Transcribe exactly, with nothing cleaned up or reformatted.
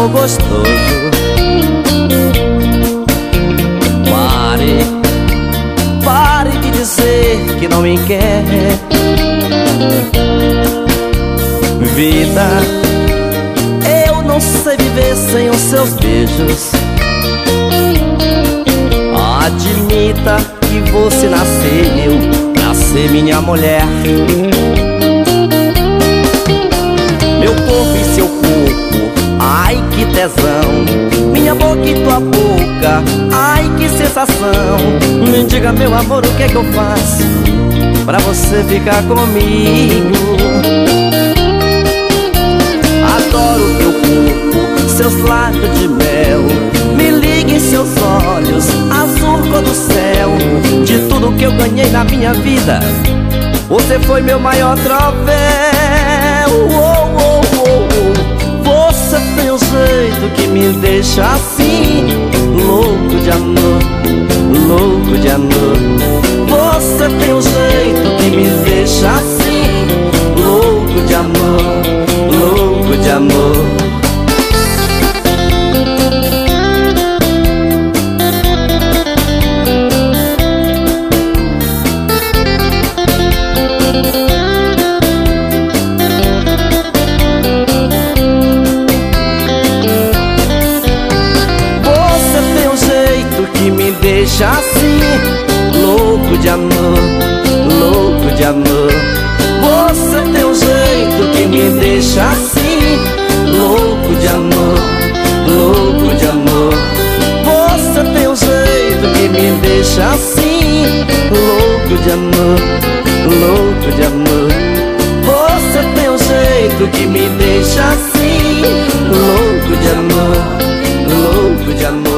amor gostoso. Pare, pare de dizer que não me quer. Vida, eu não sei viver sem os seus beijos. Admita que você nasceu pra ser minha mulher. Meu corpo e seu corpo, ai que tesão. Minha boca e tua boca, ai que sensação. Me diga, meu amor, o que é que eu faço pra você ficar comigo? Adoro teu corpo, seus lábios de mel. Me liga em seus olhos, azul cor do céu. De tudo que eu ganhei na minha vida, você foi meu maior troféu. Oh, oh, oh, oh. Você tem um jeito que me deixa assim, louco de amor, louco de amor. Você tem um jeito que me deixa assim, louco de amor, louco de amor. Deixa assim, louco de amor, louco de amor. Você tem um jeito que me deixa assim, louco de amor, louco de amor. Você tem um jeito que me deixa assim, louco de amor, louco de amor. Você tem um jeito que me deixa assim, louco de amor, louco de amor.